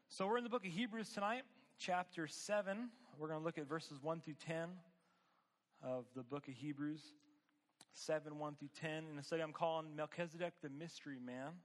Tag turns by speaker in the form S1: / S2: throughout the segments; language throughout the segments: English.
S1: So we're in the book of Hebrews tonight, chapter 7. We're going to look at verses 1 through 10 of the book of Hebrews. 7, 1 through 10. In a study I'm calling Melchizedek the Mystery Man.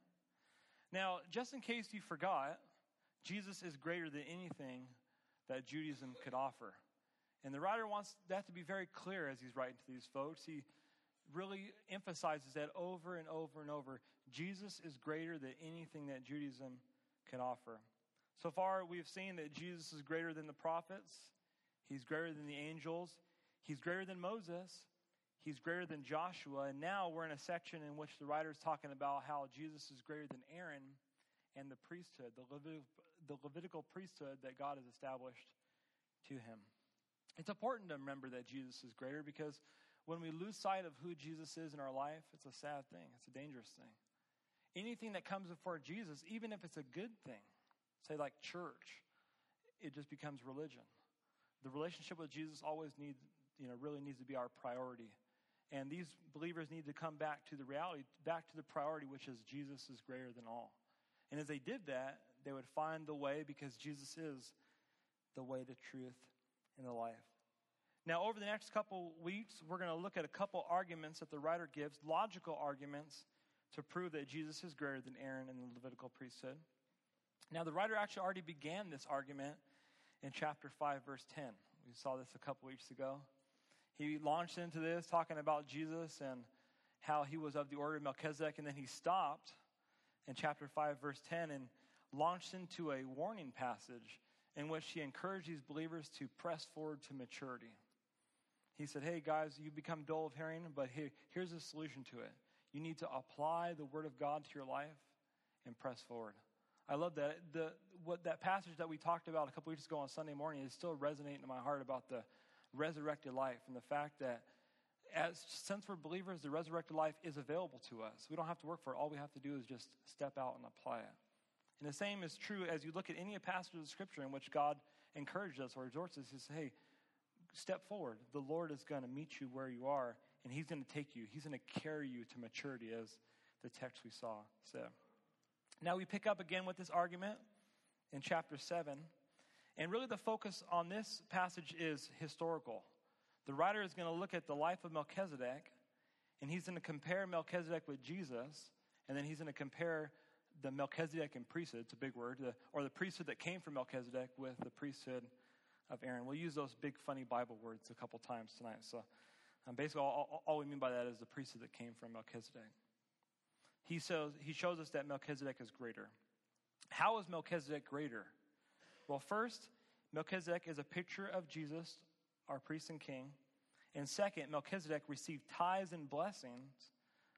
S1: Now, just in case you forgot, Jesus is greater than anything that Judaism could offer. And the writer wants that to be very clear as he's writing to these folks. He really emphasizes that over and over and over. Jesus is greater than anything that Judaism can offer. So far, we've seen that Jesus is greater than the prophets. He's greater than the angels. He's greater than Moses. He's greater than Joshua. And now we're in a section in which the writer is talking about how Jesus is greater than Aaron and the priesthood, the Levitical priesthood that God has established to him. It's important to remember that Jesus is greater because when we lose sight of who Jesus is in our life, it's a sad thing. It's a dangerous thing. Anything that comes before Jesus, even if it's a good thing, say like church, it just becomes religion. The relationship with Jesus always really needs to be our priority. And these believers need to come back to the reality, back to the priority, which is Jesus is greater than all. And as they did that, they would find the way because Jesus is the way, the truth, and the life. Now, over the next couple weeks, we're going to look at a couple arguments that the writer gives, logical arguments to prove that Jesus is greater than Aaron and the Levitical priesthood. Now, the writer actually already began this argument in chapter 5, verse 10. We saw this a couple weeks ago. He launched into this, talking about Jesus and how he was of the order of Melchizedek, and then he stopped in chapter 5, verse 10, and launched into a warning passage in which he encouraged these believers to press forward to maturity. He said, hey, guys, you become dull of hearing, but here's a solution to it. You need to apply the word of God to your life and press forward. I love that. That passage that we talked about a couple weeks ago on Sunday morning is still resonating in my heart about the resurrected life and the fact that since we're believers, the resurrected life is available to us. We don't have to work for it. All we have to do is just step out and apply it. And the same is true as you look at any passage of the Scripture in which God encourages us or exhorts us. He says, hey, step forward. The Lord is going to meet you where you are, and he's going to take you. He's going to carry you to maturity, as the text we saw said. Now we pick up again with this argument in chapter 7. And really the focus on this passage is historical. The writer is going to look at the life of Melchizedek, and he's going to compare Melchizedek with Jesus, and then he's going to compare the Melchizedekan priesthood, it's a big word, or the priesthood that came from Melchizedek with the priesthood of Aaron. We'll use those big funny Bible words a couple times tonight. So basically all we mean by that is the priesthood that came from Melchizedek. He shows us that Melchizedek is greater. How is Melchizedek greater? Well, first, Melchizedek is a picture of Jesus, our priest and king. And second, Melchizedek received tithes and blessings,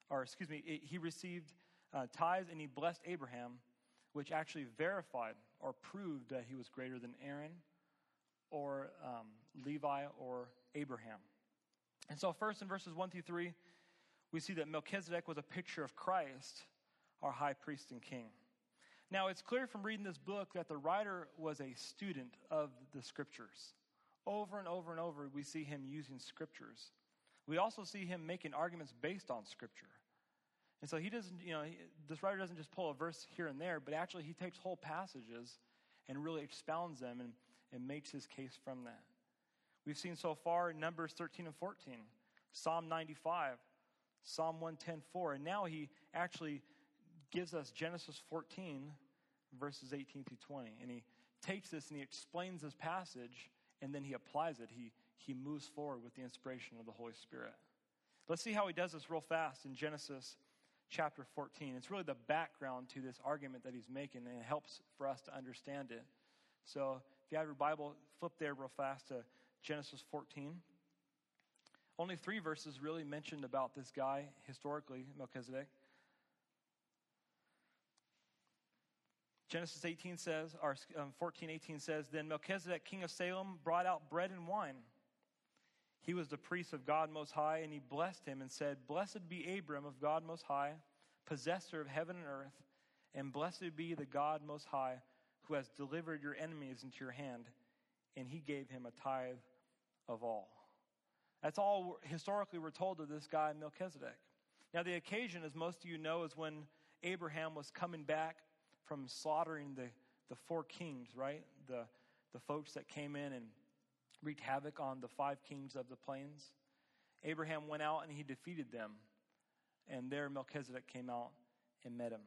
S1: he received tithes and he blessed Abraham, which actually verified or proved that he was greater than Aaron or Levi or Abraham. And so first in verses 1 through 3, we see that Melchizedek was a picture of Christ, our high priest and king. Now, it's clear from reading this book that the writer was a student of the Scriptures. Over and over and over, we see him using Scriptures. We also see him making arguments based on Scripture. And so he doesn't, this writer doesn't just pull a verse here and there, but actually he takes whole passages and really expounds them and makes his case from that. We've seen so far Numbers 13 and 14, Psalm 95, Psalm 110:4, and now he actually gives us Genesis 14, verses 18 through 20. And he takes this and he explains this passage, and then he applies it. He moves forward with the inspiration of the Holy Spirit. Let's see how he does this real fast in Genesis chapter 14. It's really the background to this argument that he's making, and it helps for us to understand it. So if you have your Bible, flip there real fast to Genesis 14. Only 3 verses really mentioned about this guy historically, Melchizedek. Genesis 18 says, or 14:18 says, then Melchizedek, king of Salem, brought out bread and wine. He was the priest of God Most High, and he blessed him and said, blessed be Abram of God Most High, possessor of heaven and earth, and blessed be the God Most High, who has delivered your enemies into your hand. And he gave him a tithe of all. That's all historically we're told of this guy, Melchizedek. Now, the occasion, as most of you know, is when Abraham was coming back from slaughtering four kings, right? The folks that came in and wreaked havoc on the 5 kings of the plains. Abraham went out and he defeated them. And there Melchizedek came out and met him.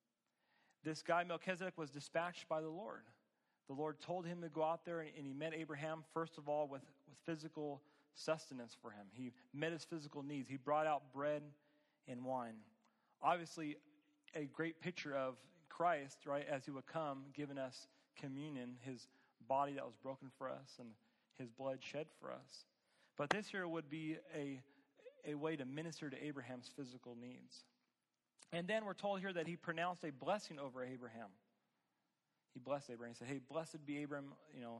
S1: This guy Melchizedek was dispatched by the Lord. The Lord told him to go out there, and he met Abraham, first of all, with physical sustenance for him. He met his physical needs. He brought out bread and wine. Obviously, a great picture of Christ, right, as he would come, giving us communion, his body that was broken for us and his blood shed for us. But this here would be a way to minister to Abraham's physical needs. And then we're told here that he pronounced a blessing over Abraham. He blessed Abraham. He said, hey, blessed be Abraham,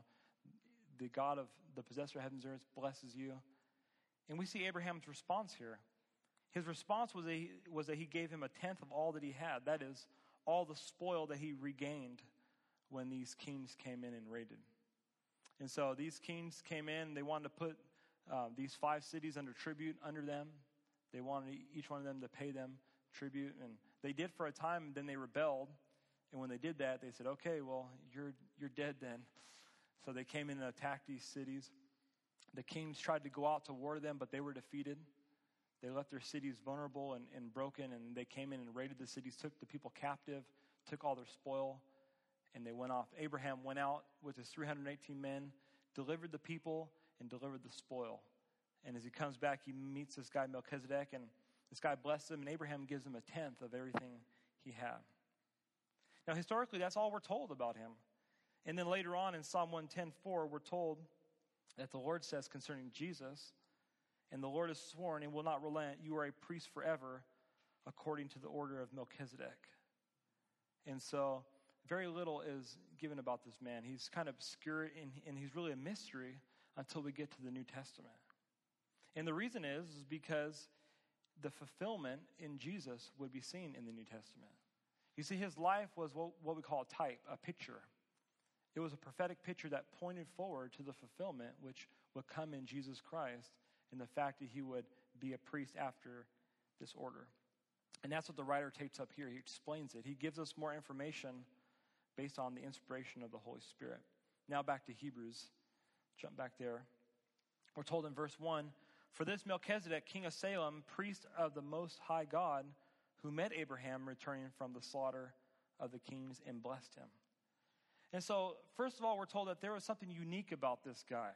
S1: the God of the possessor of heavens and earth blesses you. And we see Abraham's response here. His response was that he gave him 1/10 of all that he had. That is, all the spoil that he regained when these kings came in and raided. And so these kings came in. They wanted to put these 5 cities under tribute under them. They wanted each one of them to pay them tribute. And they did for a time, and then they rebelled. And when they did that, they said, okay, well, you're dead then. So they came in and attacked these cities. The kings tried to go out to war to them, but they were defeated. They left their cities vulnerable and broken, and they came in and raided the cities, took the people captive, took all their spoil, and they went off. Abraham went out with his 318 men, delivered the people, and delivered the spoil. And as he comes back, he meets this guy Melchizedek, and this guy blesses him, and Abraham gives him 1/10 of everything he had. Now, historically, that's all we're told about him. And then later on in Psalm 110:4, we're told that the Lord says concerning Jesus, and the Lord has sworn and will not relent, you are a priest forever, according to the order of Melchizedek. And so very little is given about this man. He's kind of obscure, and he's really a mystery until we get to the New Testament. And the reason is because the fulfillment in Jesus would be seen in the New Testament. You see, his life was what we call a type, a picture. It was a prophetic picture that pointed forward to the fulfillment which would come in Jesus Christ, and the fact that he would be a priest after this order. And that's what the writer takes up here. He explains it. He gives us more information based on the inspiration of the Holy Spirit. Now back to Hebrews. Jump back there. We're told in verse 1, for this Melchizedek, king of Salem, priest of the Most High God, who met Abraham returning from the slaughter of the kings and blessed him. And so, first of all, we're told that there was something unique about this guy.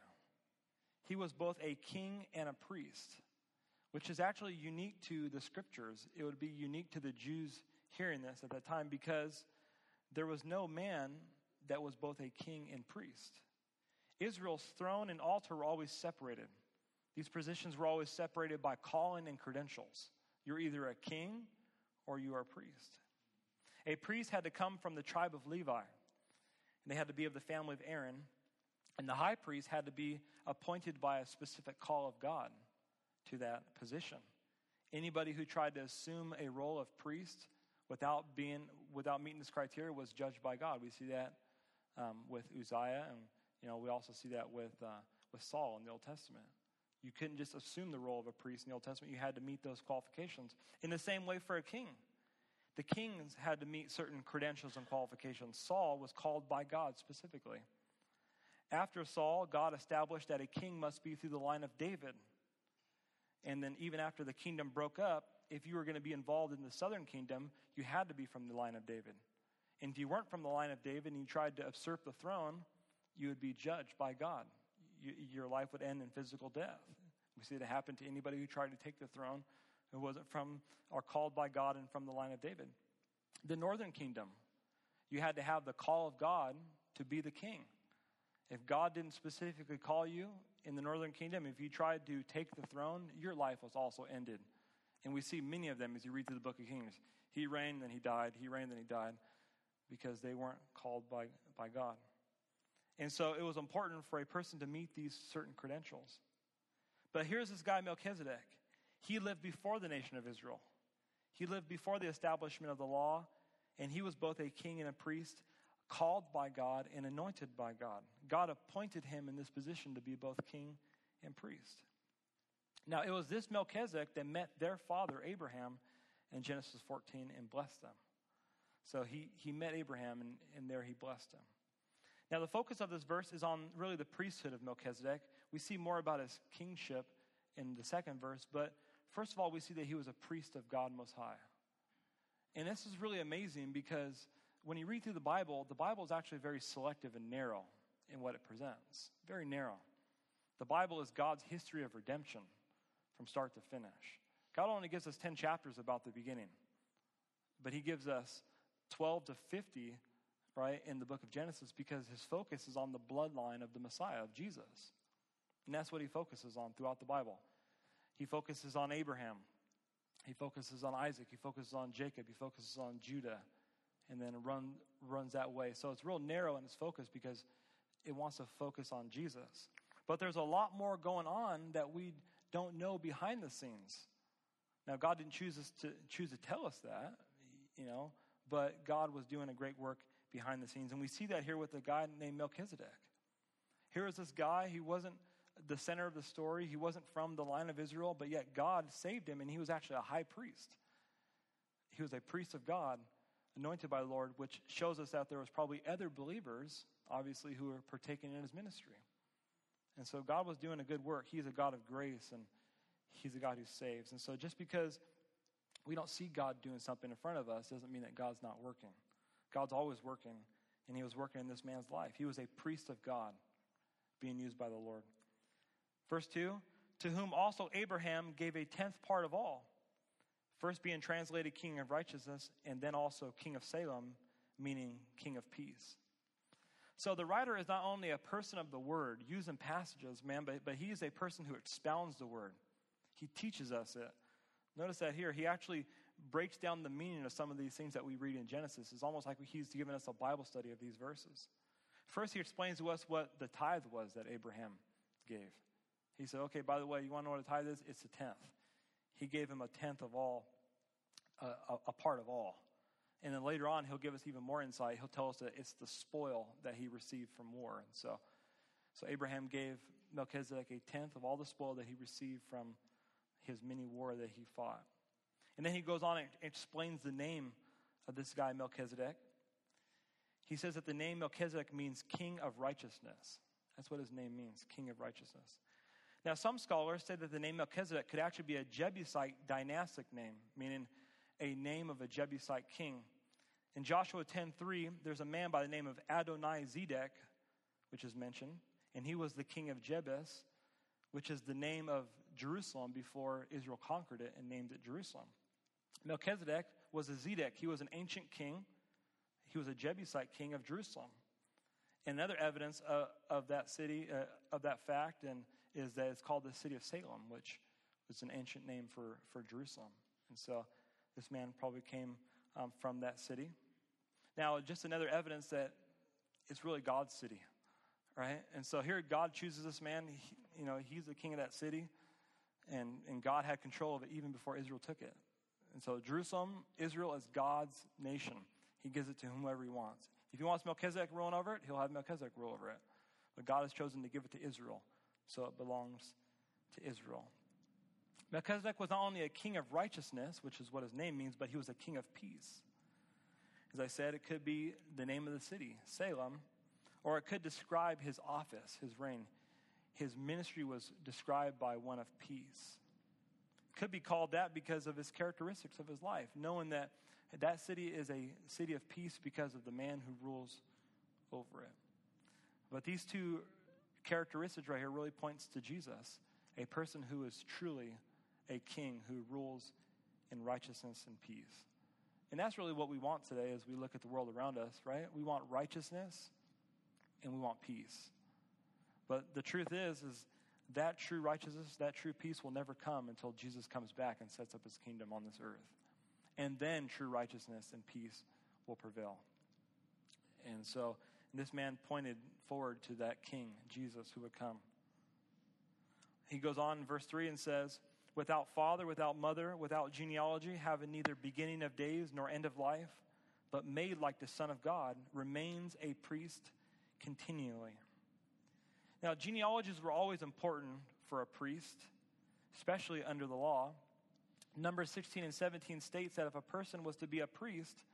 S1: He was both a king and a priest, which is actually unique to the scriptures. It would be unique to the Jews hearing this at that time because there was no man that was both a king and priest. Israel's throne and altar were always separated. These positions were always separated by calling and credentials. You're either a king or you are a priest. A priest had to come from the tribe of Levi, and they had to be of the family of Aaron. And the high priest had to be appointed by a specific call of God to that position. Anybody who tried to assume a role of priest without meeting this criteria was judged by God. We see that with Uzziah, and we also see that with Saul in the Old Testament. You couldn't just assume the role of a priest in the Old Testament. You had to meet those qualifications. In the same way for a king. The kings had to meet certain credentials and qualifications. Saul was called by God specifically. After Saul, God established that a king must be through the line of David. And then even after the kingdom broke up, if you were going to be involved in the southern kingdom, you had to be from the line of David. And if you weren't from the line of David and you tried to usurp the throne, you would be judged by God. Your life would end in physical death. We see it happen to anybody who tried to take the throne who wasn't from or called by God and from the line of David. The northern kingdom, you had to have the call of God to be the king. If God didn't specifically call you in the northern kingdom, if you tried to take the throne, your life was also ended. And we see many of them as you read through the book of Kings. He reigned, then he died. He reigned, then he died, because they weren't called by God. And so it was important for a person to meet these certain credentials. But here's this guy Melchizedek. He lived before the nation of Israel. He lived before the establishment of the law, and he was both a king and a priest, called by God and anointed by God. God appointed him in this position to be both king and priest. Now, it was this Melchizedek that met their father Abraham in Genesis 14 and blessed them. So he met Abraham, and there he blessed him. Now, the focus of this verse is on really the priesthood of Melchizedek. We see more about his kingship in the second verse, but first of all, we see that he was a priest of God Most High. And this is really amazing because when you read through the Bible is actually very selective and narrow in what it presents. Very narrow. The Bible is God's history of redemption from start to finish. God only gives us 10 chapters about the beginning, but he gives us 12 to 50, right, in the book of Genesis because his focus is on the bloodline of the Messiah, of Jesus. And that's what he focuses on throughout the Bible. He focuses on Abraham. He focuses on Isaac. He focuses on Jacob. He focuses on Judah. And then runs that way. So it's real narrow in its focus because it wants to focus on Jesus. But there's a lot more going on that we don't know behind the scenes. Now, God didn't choose to tell us that, but God was doing a great work behind the scenes. And we see that here with a guy named Melchizedek. Here is this guy. He wasn't the center of the story. He wasn't from the line of Israel, but yet God saved him, and he was actually a high priest. He was a priest of God, anointed by the Lord, which shows us that there was probably other believers, obviously, who were partaking in his ministry. And so God was doing a good work. He's a God of grace, and he's a God who saves. And so just because we don't see God doing something in front of us doesn't mean that God's not working. God's always working, and he was working in this man's life. He was a priest of God being used by the Lord. Verse 2, to whom also Abraham gave a 10th part of all, first being translated King of Righteousness, and then also King of Salem, meaning King of Peace. So the writer is not only a person of the word, used in passages, but he is a person who expounds the word. He teaches us it. Notice that here, he actually breaks down the meaning of some of these things that we read in Genesis. It's almost like he's given us a Bible study of these verses. First, he explains to us what the tithe was that Abraham gave. He said, okay, by the way, you want to know what a tithe is? It's a 10th. He gave him a 10th of all, a part of all. And then later on, he'll give us even more insight. He'll tell us that it's the spoil that he received from war. And so Abraham gave Melchizedek a 10th of all the spoil that he received from his mini war that he fought. And then he goes on and explains the name of this guy, Melchizedek. He says that the name Melchizedek means King of Righteousness. That's what his name means, King of Righteousness. Now, some scholars say that the name Melchizedek could actually be a Jebusite dynastic name, meaning a name of a Jebusite king. In Joshua 10:3, there's a man by the name of Adoni-Zedek, which is mentioned, and he was the king of Jebus, which is the name of Jerusalem before Israel conquered it and named it Jerusalem. Melchizedek was a Zedek. He was an ancient king. He was a Jebusite king of Jerusalem. And another evidence of that city, of that fact, is that it's called the city of Salem, which was an ancient name for Jerusalem. And so this man probably came from that city. Now, just another evidence that it's really God's city, right? And so here God chooses this man. He's the king of that city, and God had control of it even before Israel took it. And so Jerusalem, Israel is God's nation. He gives it to whomever he wants. If he wants Melchizedek ruling over it, he'll have Melchizedek rule over it. But God has chosen to give it to Israel, so it belongs to Israel. Melchizedek was not only a king of righteousness, which is what his name means, but he was a king of peace. As I said, it could be the name of the city, Salem, or it could describe his office, his reign. His ministry was described by one of peace. It could be called that because of his characteristics of his life, knowing that that city is a city of peace because of the man who rules over it. But these two characteristics right here really points to Jesus, a person who is truly a king who rules in righteousness and peace. And that's really what we want today as we look at the world around us, right? We want righteousness and we want peace. But the truth is that true righteousness, that true peace will never come until Jesus comes back and sets up his kingdom on this earth. And then true righteousness and peace will prevail. And so this man pointed forward to that king, Jesus, who would come. He goes on in verse 3 and says, without father, without mother, without genealogy, having neither beginning of days nor end of life, but made like the Son of God, remains a priest continually. Now, genealogies were always important for a priest, especially under the law. Numbers 16 and 17 states that if a person was to be a priest,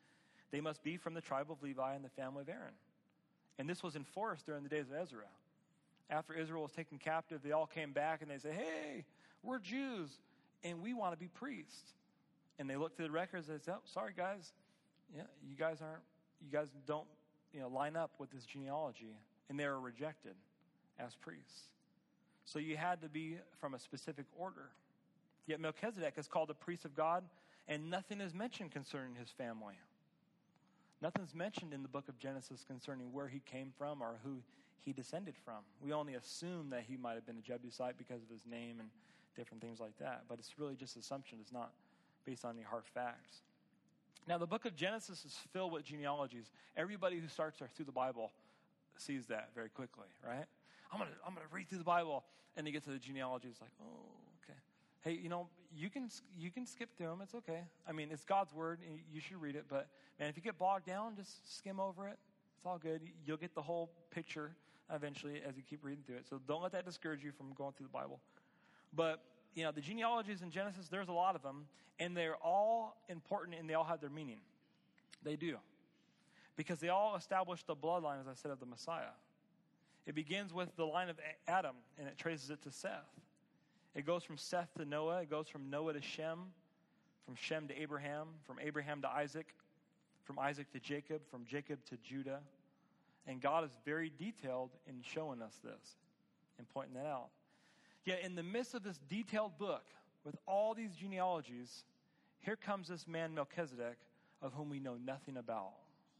S1: They must be from the tribe of Levi and the family of Aaron. And this was enforced during the days of Ezra. After Israel was taken captive, they all came back and they said, hey, we're Jews and we want to be priests. And they looked through the records and they said, oh, sorry guys, yeah, you guys don't line up with this genealogy. And they were rejected as priests. So you had to be from a specific order. Yet Melchizedek is called a priest of God, and nothing is mentioned concerning his family. Nothing's mentioned in the book of Genesis concerning where he came from or who he descended from. We only assume that he might have been a Jebusite because of his name and different things like that. But it's really just assumption. It's not based on any hard facts. Now, the book of Genesis is filled with genealogies. Everybody who starts through the Bible sees that very quickly, right? I'm gonna read through the Bible, and you get to the genealogy. It's like, oh, okay. Hey, you can skip through them. It's okay. I mean, it's God's word, and you should read it. But man, if you get bogged down, just skim over it. It's all good. You'll get the whole picture eventually as you keep reading through it. So don't let that discourage you from going through the Bible. But the genealogies in Genesis, there's a lot of them, and they're all important, and they all have their meaning. They do. Because they all establish the bloodline, as I said, of the Messiah. It begins with the line of Adam, and it traces it to Seth. It goes from Seth to Noah. It goes from Noah to Shem, from Shem to Abraham, from Abraham to Isaac, from Isaac to Jacob, from Jacob to Judah. And God is very detailed in showing us this and pointing that out. Yet in the midst of this detailed book, with all these genealogies, here comes this man Melchizedek, of whom we know nothing about.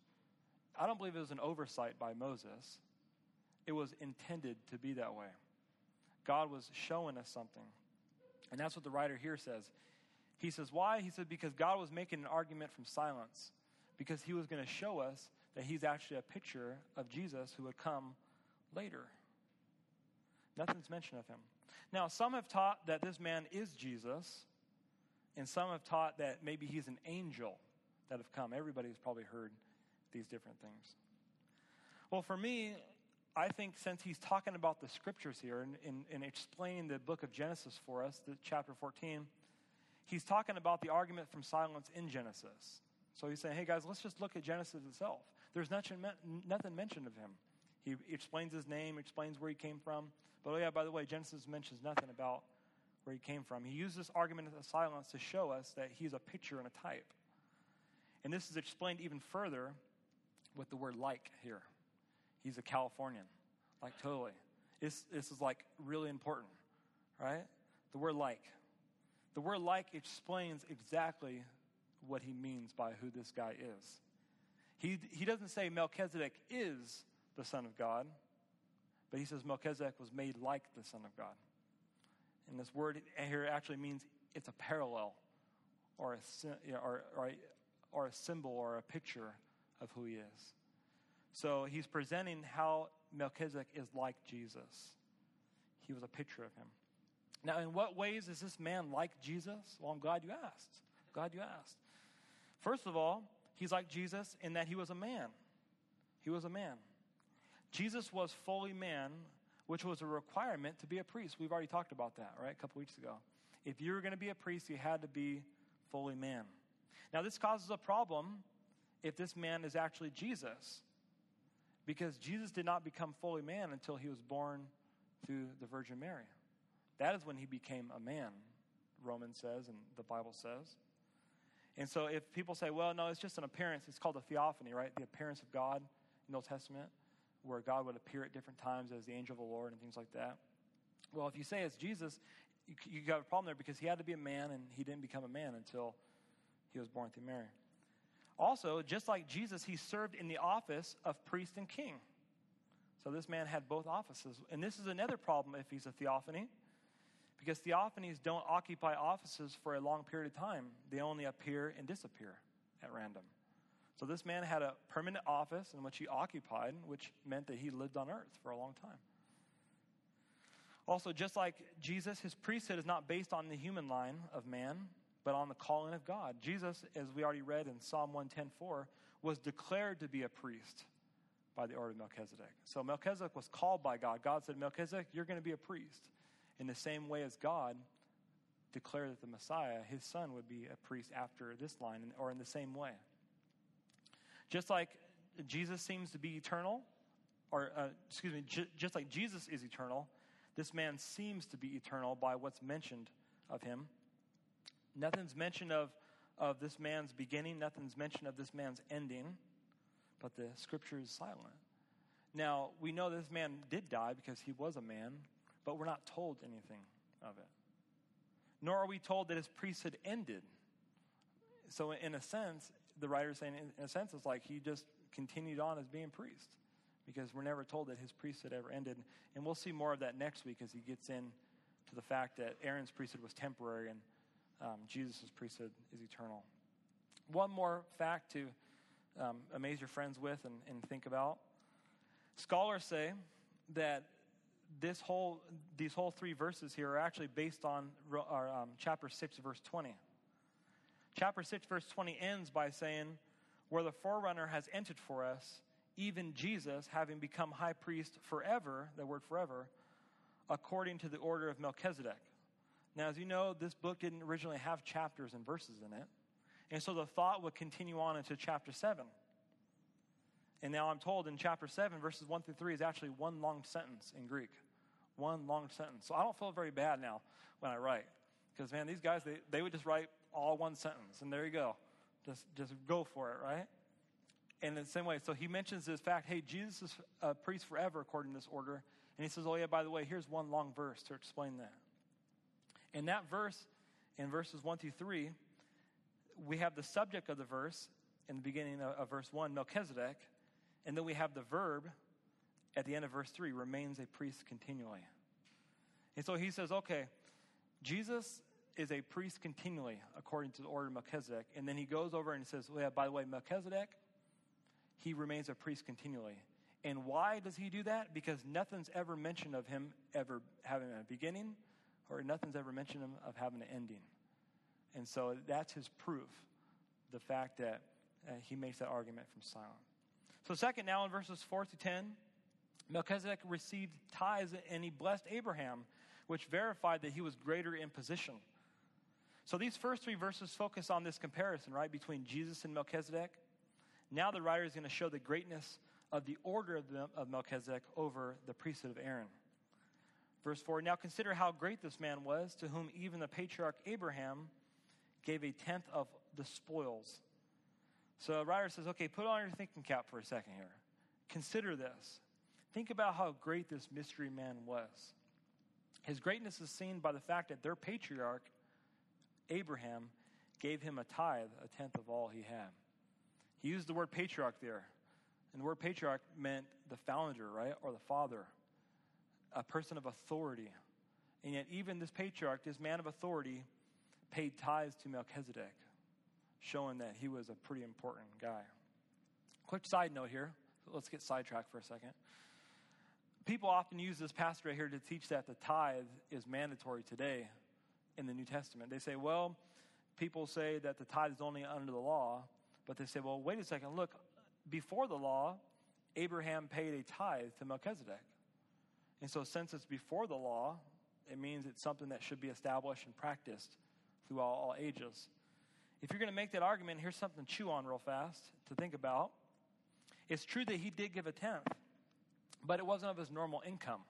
S1: I don't believe it was an oversight by Moses. It was intended to be that way. God was showing us something. And that's what the writer here says. He says, why? He said, because God was making an argument from silence. Because he was going to show us that he's actually a picture of Jesus who would come later. Nothing's mentioned of him. Now, some have taught that this man is Jesus. And some have taught that maybe he's an angel that have come. Everybody's probably heard these different things. Well, for me, I think since he's talking about the scriptures here and explaining the book of Genesis for us, the chapter 14, he's talking about the argument from silence in Genesis. So he's saying, hey guys, let's just look at Genesis itself. There's nothing mentioned of him. He explains his name, explains where he came from. But oh yeah, by the way, Genesis mentions nothing about where he came from. He used this argument of silence to show us that he's a picture and a type. And this is explained even further with the word like here. He's a Californian, like totally. This is like really important, right? The word like. The word like explains exactly what he means by who this guy is. He doesn't say Melchizedek is the Son of God, but he says Melchizedek was made like the Son of God. And this word here actually means it's a parallel or a symbol or a picture of who he is. So he's presenting how Melchizedek is like Jesus. He was a picture of him. Now, in what ways is this man like Jesus? Well, I'm glad you asked. First of all, he's like Jesus in that he was a man. He was a man. Jesus was fully man, which was a requirement to be a priest. We've already talked about that, right, a couple weeks ago. If you were going to be a priest, you had to be fully man. Now, this causes a problem if this man is actually Jesus, because Jesus did not become fully man until he was born through the Virgin Mary. That is when he became a man, Romans says and the Bible says. And so if people say, well, no, it's just an appearance, it's called a theophany, right? The appearance of God in the Old Testament, where God would appear at different times as the angel of the Lord and things like that. Well, if you say it's Jesus, you got a problem there because he had to be a man and he didn't become a man until he was born through Mary. Also, just like Jesus, he served in the office of priest and king. So this man had both offices. And this is another problem if he's a theophany, because theophanies don't occupy offices for a long period of time. They only appear and disappear at random. So this man had a permanent office in which he occupied, which meant that he lived on earth for a long time. Also, just like Jesus, his priesthood is not based on the human line of man, but on the calling of God. Jesus, as we already read in Psalm 110:4, was declared to be a priest by the order of Melchizedek. So Melchizedek was called by God. God said, Melchizedek, you're going to be a priest. In the same way as God declared that the Messiah, his son, would be a priest after this line, or in the same way. Just like Jesus seems to be eternal, just like Jesus is eternal, this man seems to be eternal by what's mentioned of him. Nothing's mentioned of this man's beginning. Nothing's mentioned of this man's ending. But the scripture is silent. Now, we know this man did die because he was a man, but we're not told anything of it. Nor are we told that his priesthood ended. So in a sense, the writer is saying, in a sense, it's like he just continued on as being priest, because we're never told that his priesthood ever ended. And we'll see more of that next week as he gets into the fact that Aaron's priesthood was temporary and Jesus' priesthood is eternal. One more fact to amaze your friends with and think about. Scholars say that these whole 3 verses here are actually based on chapter 6, verse 20. Chapter 6, verse 20 ends by saying, where the forerunner has entered for us, even Jesus, having become high priest forever, the word forever, according to the order of Melchizedek. Now, as you know, this book didn't originally have chapters and verses in it. And so the thought would continue on into chapter 7. And now I'm told in chapter 7, verses 1 through 3 is actually one long sentence in Greek. One long sentence. So I don't feel very bad now when I write. Because, man, these guys, they would just write all one sentence. And there you go. Just go for it, right? And in the same way, so he mentions this fact, hey, Jesus is a priest forever according to this order. And he says, oh, yeah, by the way, here's one long verse to explain that. In that verse, in verses 1 through 3, we have the subject of the verse in the beginning of verse 1, Melchizedek. And then we have the verb at the end of verse 3, remains a priest continually. And so he says, okay, Jesus is a priest continually according to the order of Melchizedek. And then he goes over and says, well, yeah, by the way, Melchizedek, he remains a priest continually. And why does he do that? Because nothing's ever mentioned of him ever having a beginning, or nothing's ever mentioned of having an ending. And so that's his proof, the fact that he makes that argument from silence. So second, now in verses 4 to 10, Melchizedek received tithes and he blessed Abraham, which verified that he was greater in position. So these first 3 verses focus on this comparison, right, between Jesus and Melchizedek. Now the writer is going to show the greatness of the order of Melchizedek over the priesthood of Aaron. Verse 4, now consider how great this man was, to whom even the patriarch Abraham gave a tenth of the spoils. So the writer says, okay, put on your thinking cap for a second here. Consider this. Think about how great this mystery man was. His greatness is seen by the fact that their patriarch, Abraham, gave him a tithe, a tenth of all he had. He used the word patriarch there. And the word patriarch meant the founder, right, or the father, a person of authority. And yet even this patriarch, this man of authority, paid tithes to Melchizedek, showing that he was a pretty important guy. Quick side note here. Let's get sidetracked for a second. People often use this passage right here to teach that the tithe is mandatory today in the New Testament. They say, well, people say that the tithe is only under the law, but they say, well, wait a second, look, before the law, Abraham paid a tithe to Melchizedek. And so since it's before the law, it means it's something that should be established and practiced throughout all ages. If you're going to make that argument, here's something to chew on real fast to think about. It's true that he did give a tenth, but it wasn't of his normal income.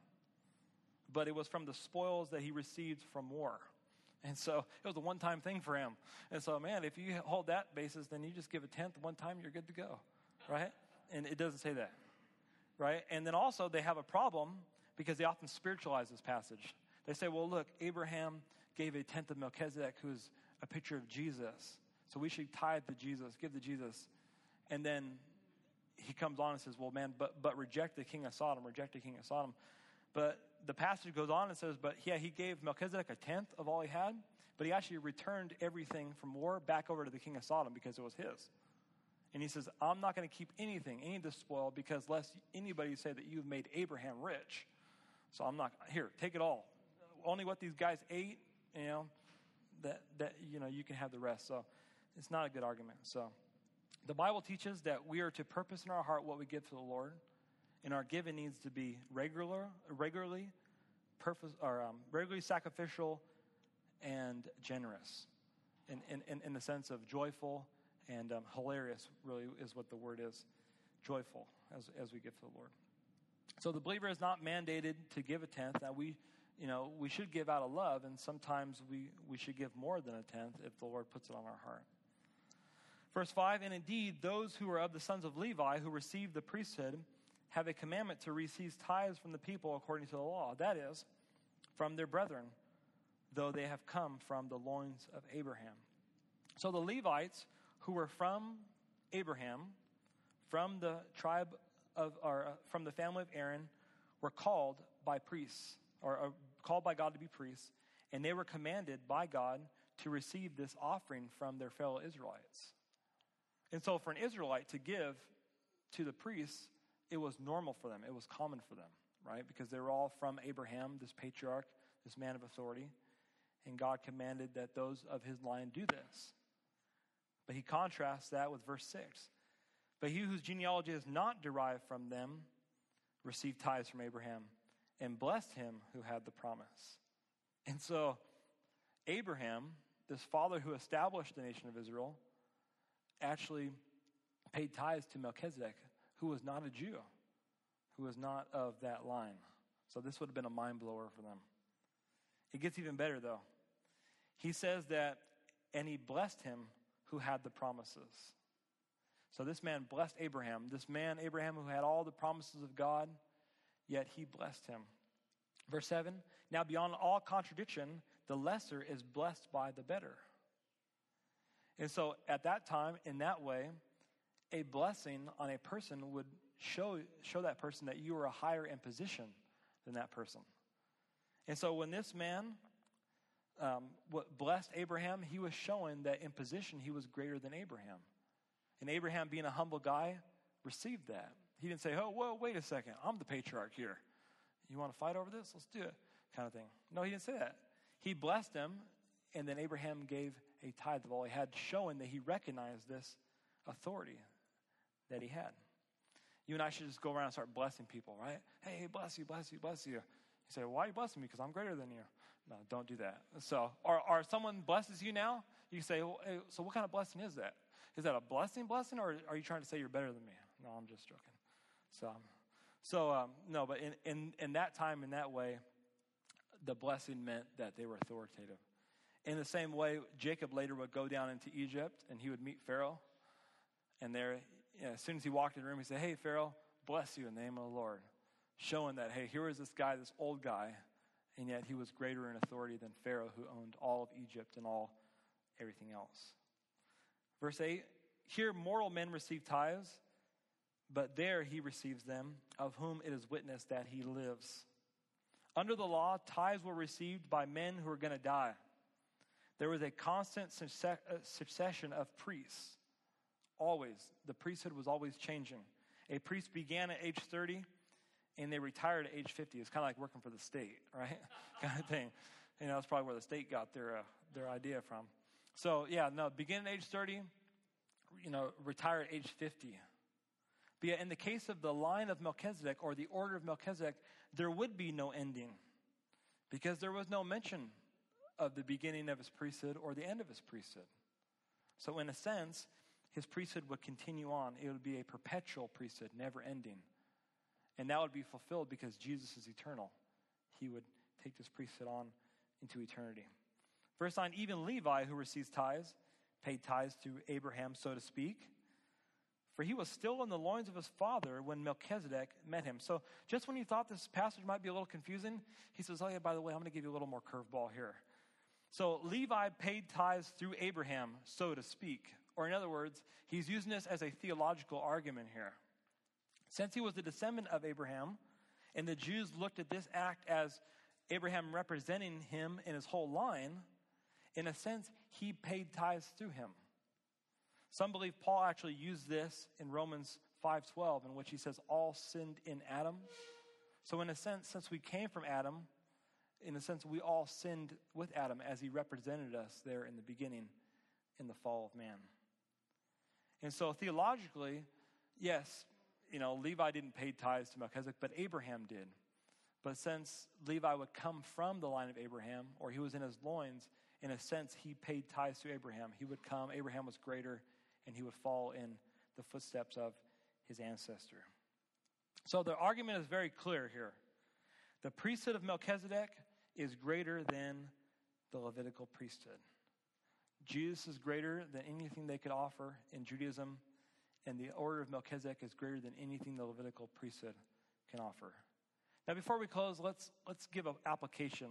S1: But it was from the spoils that he received from war. And so it was a one-time thing for him. And so, man, if you hold that basis, then you just give a tenth one time, you're good to go, right? And it doesn't say that, right? And then also they have a problem because they often spiritualize this passage. They say, well, look, Abraham gave a tenth of Melchizedek, who's a picture of Jesus. So we should tithe to Jesus, give to Jesus. And then he comes on and says, well, man, but reject the king of Sodom, reject the king of Sodom. But the passage goes on and says, but yeah, he gave Melchizedek a tenth of all he had, but he actually returned everything from war back over to the king of Sodom because it was his. And he says, I'm not going to keep anything, any of the spoil, because lest anybody say that you've made Abraham rich. So I'm not, here, take it all. Only what these guys ate, that you can have the rest. So it's not a good argument. So the Bible teaches that we are to purpose in our heart what we give to the Lord, and our giving needs to be regularly sacrificial and generous, in the sense of joyful And hilarious really is what the word is. Joyful as we give to the Lord. So the believer is not mandated to give a tenth. Now we should give out of love, and sometimes we should give more than a tenth if the Lord puts it on our heart. Verse 5, and indeed those who are of the sons of Levi who receive the priesthood have a commandment to receive tithes from the people according to the law. That is, from their brethren, though they have come from the loins of Abraham. So the Levites who were from Abraham, from the tribe of, or from the family of Aaron, were called by priests, or called by God to be priests, and they were commanded by God to receive this offering from their fellow Israelites. And so for an Israelite to give to the priests, it was normal for them. It was common for them, right? Because they were all from Abraham, this patriarch, this man of authority. And God commanded that those of his line do this. But he contrasts that with verse 6. But he whose genealogy is not derived from them received tithes from Abraham and blessed him who had the promise. And so Abraham, this father who established the nation of Israel, actually paid tithes to Melchizedek, who was not a Jew, who was not of that line. So this would have been a mind blower for them. It gets even better though. He says that, and he blessed him who had the promises. So this man blessed Abraham. This man, Abraham, who had all the promises of God, yet he blessed him. Verse 7, now beyond all contradiction, the lesser is blessed by the better. And so at that time, in that way, a blessing on a person would show that person that you were higher in position than that person. And so when this man blessed Abraham, he was showing that in position he was greater than Abraham. And Abraham, being a humble guy, received that. He didn't say, oh, well, wait a second, I'm the patriarch here. You want to fight over this? Let's do it, kind of thing. No, he didn't say that. He blessed him, and then Abraham gave a tithe of all he had, showing that he recognized this authority that he had. You and I should just go around and start blessing people, right? Hey, bless you, bless you, bless you. You say, why are you blessing me? Because I'm greater than you. No, don't do that. So, or someone blesses you now, you can say, well, hey, so what kind of blessing is that? Is that a blessing, or are you trying to say you're better than me? No, I'm just joking. No, but in that time, in that way, the blessing meant that they were authoritative. In the same way, Jacob later would go down into Egypt, and he would meet Pharaoh. And there, as soon as he walked in the room, he said, hey, Pharaoh, bless you in the name of the Lord. Showing that, hey, here is this guy, this old guy, and yet he was greater in authority than Pharaoh, who owned all of Egypt and everything else. Verse 8, here mortal men receive tithes, but there he receives them, of whom it is witnessed that he lives. Under the law, tithes were received by men who were going to die. There was a constant succession of priests. Always. The priesthood was always changing. A priest began at age 30, and they retired at age 50. It's kind of like working for the state, right? Kind of thing. That's probably where the state got their idea from. So, begin at age 30, retire at age 50. But yet, in the case of the line of Melchizedek, or the order of Melchizedek, there would be no ending, because there was no mention of the beginning of his priesthood or the end of his priesthood. So in a sense, his priesthood would continue on. It would be a perpetual priesthood, never ending. And that would be fulfilled because Jesus is eternal. He would take this priesthood on into eternity. Verse 9, even Levi, who receives tithes, paid tithes to Abraham, so to speak. For he was still in the loins of his father when Melchizedek met him. So just when you thought this passage might be a little confusing, he says, oh yeah, by the way, I'm going to give you a little more curveball here. So Levi paid tithes through Abraham, so to speak. Or in other words, he's using this as a theological argument here. Since he was the descendant of Abraham, and the Jews looked at this act as Abraham representing him in his whole line, in a sense, he paid tithes through him. Some believe Paul actually used this in Romans 5:12, in which he says, all sinned in Adam. So in a sense, since we came from Adam, in a sense, we all sinned with Adam as he represented us there in the beginning in the fall of man. And so theologically, yes, Levi didn't pay tithes to Melchizedek, but Abraham did. But since Levi would come from the line of Abraham, or he was in his loins, in a sense, he paid tithes to Abraham. He would come, Abraham was greater, and he would follow in the footsteps of his ancestor. So the argument is very clear here. The priesthood of Melchizedek is greater than the Levitical priesthood. Jesus is greater than anything they could offer in Judaism, and the order of Melchizedek is greater than anything the Levitical priesthood can offer. Now, before we close, let's give an application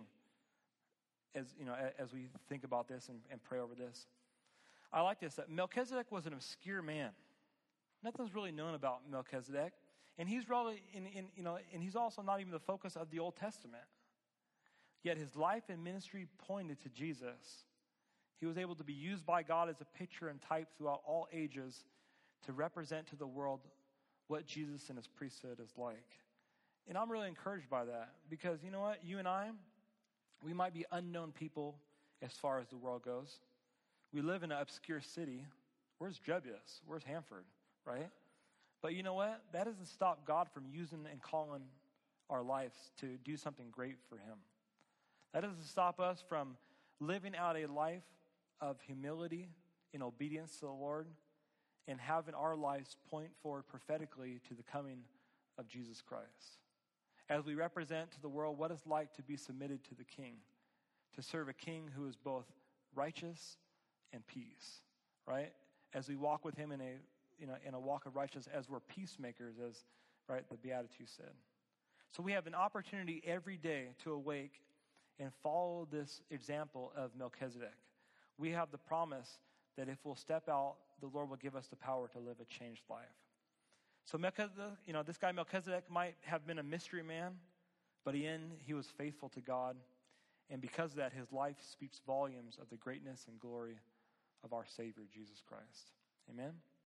S1: as we think about this and pray over this. I like this, that Melchizedek was an obscure man. Nothing's really known about Melchizedek, and he's really and he's also not even the focus of the Old Testament. Yet his life and ministry pointed to Jesus. He was able to be used by God as a picture and type throughout all ages to represent to the world what Jesus and his priesthood is like. And I'm really encouraged by that, because you know what? You and I, we might be unknown people as far as the world goes. We live in an obscure city. Where's Jebius? Where's Hanford? Right? But you know what? That doesn't stop God from using and calling our lives to do something great for him. That doesn't stop us from living out a life of humility in obedience to the Lord and having our lives point forward prophetically to the coming of Jesus Christ. As we represent to the world what it's like to be submitted to the King, to serve a King who is both righteous and peace, right? As we walk with him in a walk of righteousness, as we're peacemakers, as right the Beatitudes said. So we have an opportunity every day to awake and follow this example of Melchizedek. We have the promise that if we'll step out, the Lord will give us the power to live a changed life. So Melchizedek, this guy Melchizedek might have been a mystery man, but he was faithful to God. And because of that, his life speaks volumes of the greatness and glory of our Savior, Jesus Christ. Amen.